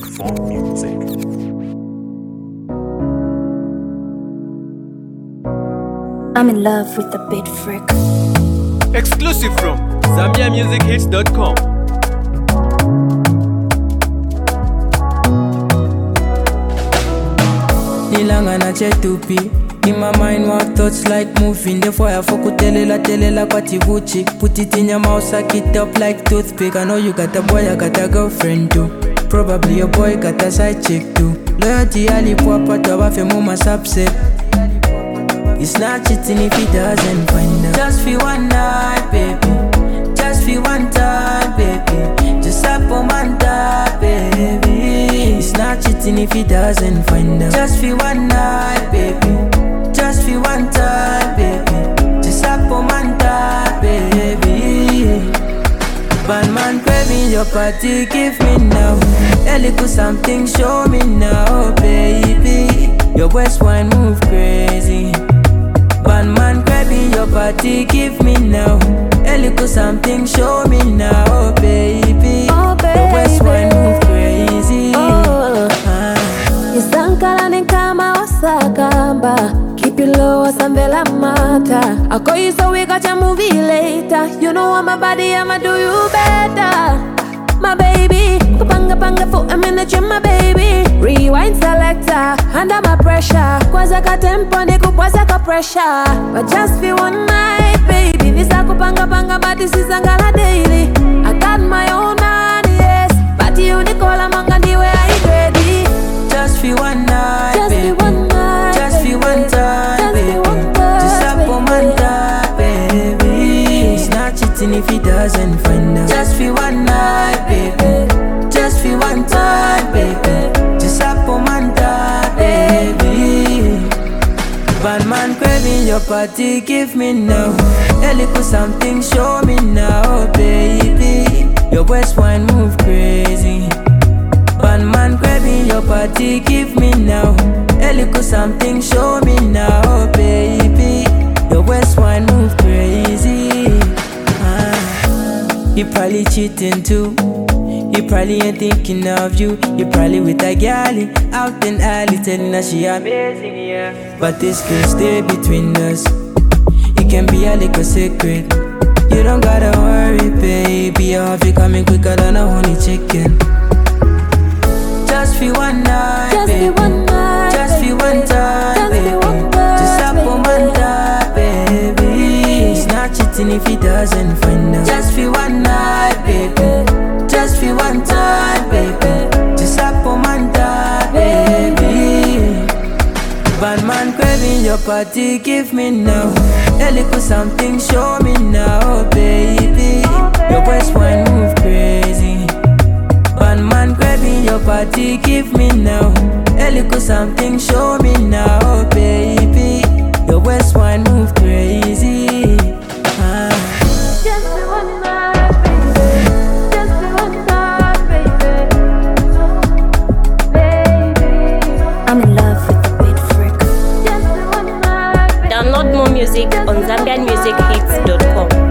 for music. I'm in love with the beat freak. Exclusive from ZambiaMusicHits.com. Nilanga na chetupi. In my mind, what thoughts like moving. Therefore, I fuck with telela kwa tivuchi. Put it in your mouth, suck it up like toothpick. I know you got a boy, I got a girlfriend too. Probably your boy got a side chick too. Loyalty alipwa tawa fe mama subset. It's not cheating if he doesn't find out. Just for one night, baby. Just for one time, baby. Just up on my top, baby. It's not cheating if he doesn't find out. Just for one night, baby. Just for one time, baby. Just up on my top, baby. Bad man craving your party, give me now. A little something, show me now, baby. Your waist wine move crazy. Bad man craving your party, give me now. A little something, show me now, baby. Oh, baby. Your waist wine move crazy. Isankala ni kama wasakamba. Keep it low, Sambela mata. I call you so we got your movie later. You know I'm my body, I'ma do you better. My baby, kupanga for a minute, you're my baby. Rewind selector, under my pressure. Kwaza ka tempo, niku kwaza ka pressure. But just for one night, baby. Nisa kupanga, but this is angala daily. I got my own money, yes. But you Nicola manga niwe I ready. Just for one night, Just baby. for one night, Just for one time, Just baby. for one time, Just up on my baby. top, baby. It's not cheating if he doesn't find out. Just for one night, baby. Just for one time, baby. Just up on my top, baby. Bad man craving your party, give me now. A little something, show me now, baby. Your waist wine move crazy. Bad man craving your party, give me now. A little something, show me now, baby. Your waist wine move crazy. He probably cheating too. He probably ain't thinking of you. You probably with a galley out in alley telling her she amazing, yeah. But this could stay between us. It can be a little secret. You don't gotta worry, baby. I'll be coming quicker than a honey chicken. Just for one night, Just baby. for one night, Just for one time, Just baby. for one time, Just up on my baby. top, baby. He's not cheating if he doesn't find out. Just for one night, baby. Just for one time, baby. Just up on my top, baby. Bad man craving your party, give me now. A little something, show me now, baby. Your waist wine move crazy. Bad man craving your party, give me now. A little something, show me now, baby. Your waist wine move crazy. Just for one night, baby. Just for one night, baby. I'm in love with the beat freak. Just for one night, baby. Download more music on ZambianMusicHits.com.